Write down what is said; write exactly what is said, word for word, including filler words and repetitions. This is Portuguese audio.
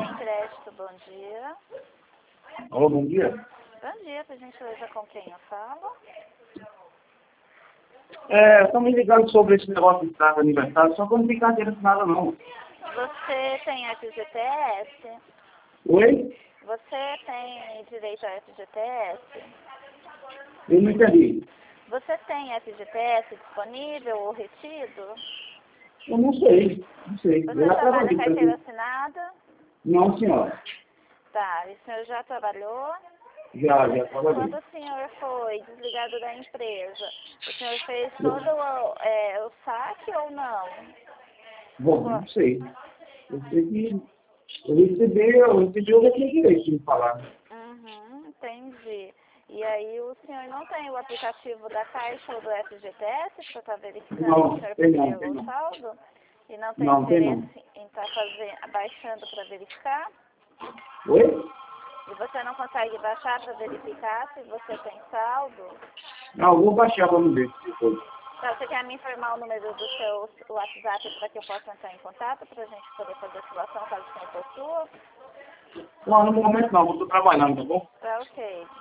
Tem crédito, bom dia. Alô, bom dia. Bom dia, por gentileza, com quem eu falo? É, estão me ligando sobre esse negócio de carta de aniversário, só que eu não tenho carteira assinada, não. Você tem F G T S? Oi? Você tem direito a F G T S? Eu não entendi. Você tem F G T S disponível ou retido? Eu não sei, não sei. Você Eu já trabalha trabalhei pra carteira isso. assinada? Não, senhora. Tá, e o senhor já trabalhou? Já, já trabalhei. Quando o senhor foi desligado da empresa, o senhor fez todo o, é, o saque ou não? Bom, não sei. Eu sei que eu recebi, eu recebi o daquele direito de me falar. Uhum, entendi. E aí o senhor não tem o aplicativo da Caixa ou do F G T S para estar verificando Não, se o senhor tem não, perdeu tem o não. saldo? E não tem Não, tem não. interesse em estar fazendo, baixando para verificar? Oi? E você não consegue baixar para verificar se você tem saldo? Não, eu vou baixar para não ver depois. Então, você quer me informar o número do seu WhatsApp para que eu possa entrar em contato para a gente poder fazer a situação caso o senhor possua? Não, no momento não, eu estou trabalhando, tá bom? Tá ok.